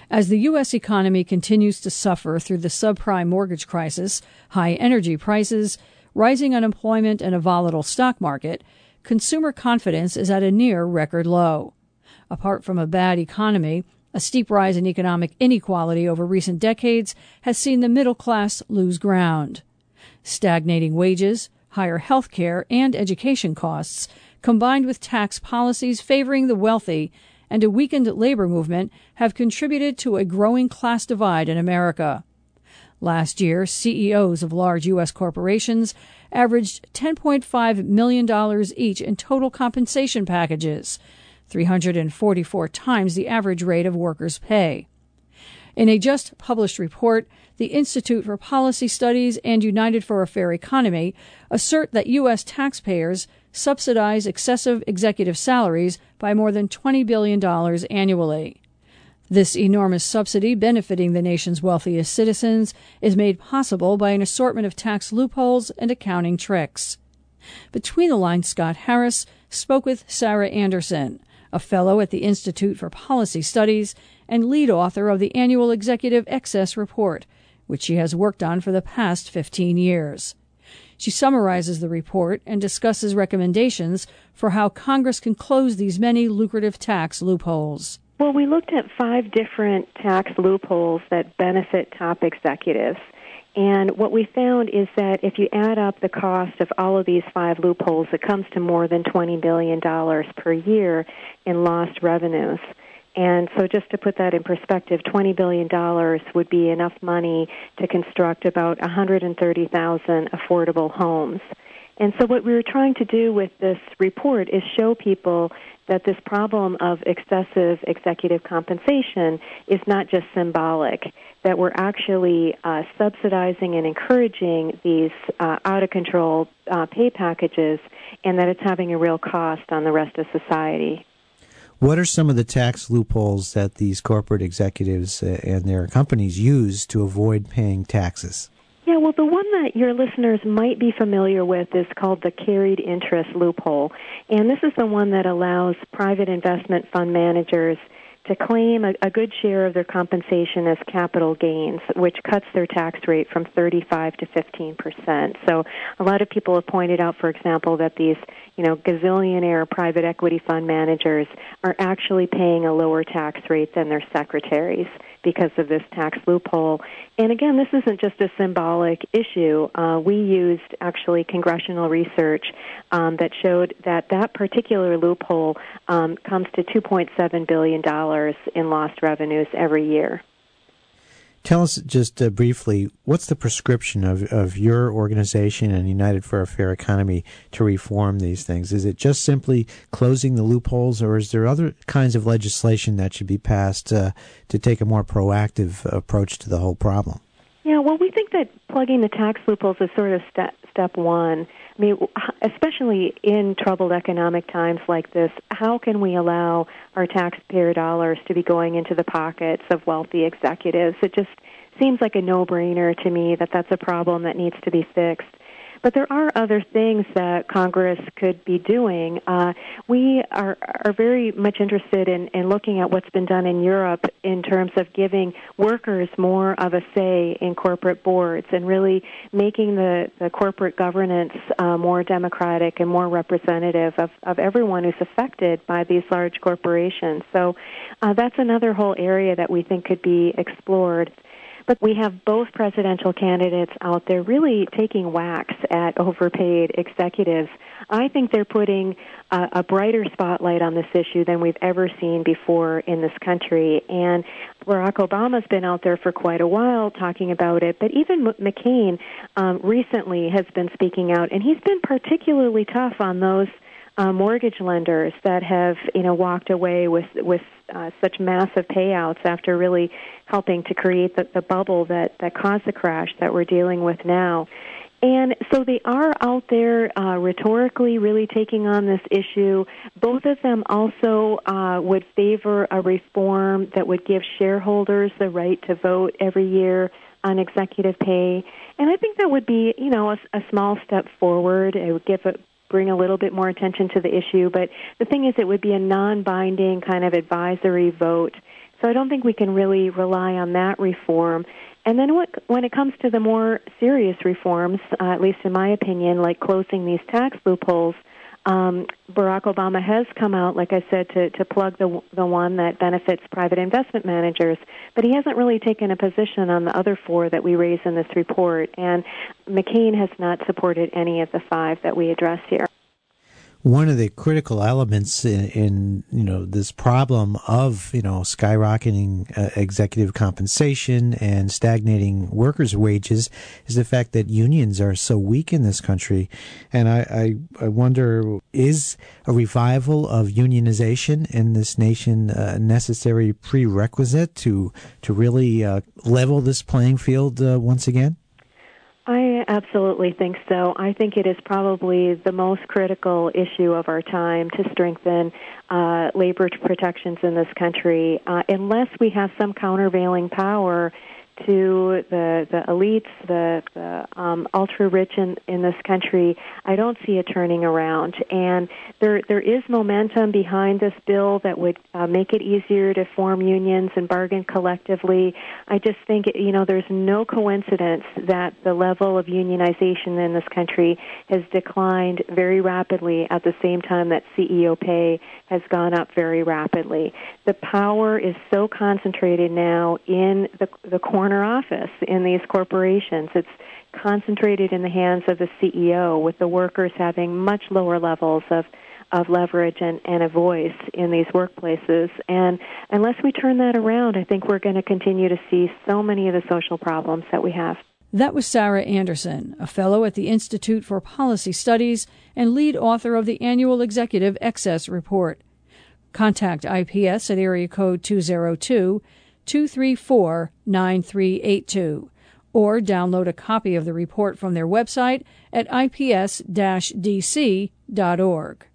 As the U.S. economy continues to suffer through the subprime mortgage crisis, high energy prices, rising unemployment, and a volatile stock market, consumer confidence is at a near record low. Apart from a bad economy, a steep rise in economic inequality over recent decades has seen the middle class lose ground. Stagnating wages, higher health care and education costs, combined with tax policies favoring the wealthy and a weakened labor movement, have contributed to a growing class divide in America. Last year, CEOs of large U.S. corporations averaged $10.5 million each in total compensation packages, 344 times the average rate of workers' pay. In a just-published report, the Institute for Policy Studies and United for a Fair Economy assert that U.S. taxpayers subsidize excessive executive salaries by more than $20 billion annually. This enormous subsidy benefiting the nation's wealthiest citizens is made possible by an assortment of tax loopholes and accounting tricks. Between the lines, Scott Harris spoke with Sarah Anderson, a fellow at the Institute for Policy Studies and lead author of the annual Executive Excess Report, which she has worked on for the past 15 years. She summarizes the report and discusses recommendations for how Congress can close these many lucrative tax loopholes. Well, we looked at 5 different tax loopholes that benefit top executives. And what we found is that if you add up the cost of all of these 5 loopholes, it comes to more than $20 billion per year in lost revenues. And so just to put that in perspective, $20 billion would be enough money to construct about 130,000 affordable homes. And so what we were trying to do with this report is show people that this problem of excessive executive compensation is not just symbolic, that we're actually subsidizing and encouraging these out-of-control pay packages, and that it's having a real cost on the rest of society. What are some of the tax loopholes that these corporate executives and their companies use to avoid paying taxes? Yeah, well, the one that your listeners might be familiar with is called the carried interest loophole. And this is the one that allows private investment fund managers to claim a good share of their compensation as capital gains, which cuts their tax rate from 35 to 15%. So a lot of people have pointed out, for example, that these, gazillionaire private equity fund managers are actually paying a lower tax rate than their secretaries because of this tax loophole. And again, this isn't just a symbolic issue. We used actually congressional research that showed that particular loophole comes to $2.7 billion in lost revenues every year. Tell us just briefly, what's the prescription of your organization and United for a Fair Economy to reform these things? Is it just simply closing the loopholes, or is there other kinds of legislation that should be passed to take a more proactive approach to the whole problem? Yeah, well, we think that plugging the tax loopholes is sort of step one. I mean, especially in troubled economic times like this, how can we allow our taxpayer dollars to be going into the pockets of wealthy executives? It just seems like a no-brainer to me that that's a problem that needs to be fixed. But there are other things that Congress could be doing. We are very much interested in looking at what's been done in Europe in terms of giving workers more of a say in corporate boards and really making the corporate governance more democratic and more representative of everyone who's affected by these large corporations. So that's another whole area that we think could be explored. But we have both presidential candidates out there really taking whacks at overpaid executives. I think they're putting a brighter spotlight on this issue than we've ever seen before in this country. And Barack Obama's been out there for quite a while talking about it, but even McCain recently has been speaking out, and he's been particularly tough on those mortgage lenders that have, walked away with such massive payouts after really helping to create the bubble that caused the crash that we're dealing with now. And so they are out there rhetorically really taking on this issue. Both of them also would favor a reform that would give shareholders the right to vote every year on executive pay. And I think that would be, a small step forward. It would bring a little bit more attention to the issue. But the thing is, it would be a non-binding kind of advisory vote So I don't think we can really rely on that reform. And then when it comes to the more serious reforms, at least in my opinion, like closing these tax loopholes, Barack Obama has come out, like I said, to plug the one that benefits private investment managers, but he hasn't really taken a position on the other four that we raise in this report, and McCain has not supported any of the five that we address here. One of the critical elements in this problem of skyrocketing executive compensation and stagnating workers' wages is the fact that unions are so weak in this country. And I wonder, is a revival of unionization in this nation a necessary prerequisite to really level this playing field once again? I absolutely think so. I think it is probably the most critical issue of our time to strengthen labor protections in this country. Unless we have some countervailing power to the elites, the ultra-rich in this country, I don't see it turning around. And there is momentum behind this bill that would make it easier to form unions and bargain collectively. I just think, there's no coincidence that the level of unionization in this country has declined very rapidly at the same time that CEO pay has gone up very rapidly. The power is so concentrated now in the corner office in these corporations. It's concentrated in the hands of the CEO, with the workers having much lower levels of leverage and a voice in these workplaces. And unless we turn that around, I think we're going to continue to see so many of the social problems that we have. That was Sarah Anderson, a fellow at the Institute for Policy Studies and lead author of the annual Executive Excess Report. Contact IPS at area code 202-234-9382 or download a copy of the report from their website at ips-dc.org.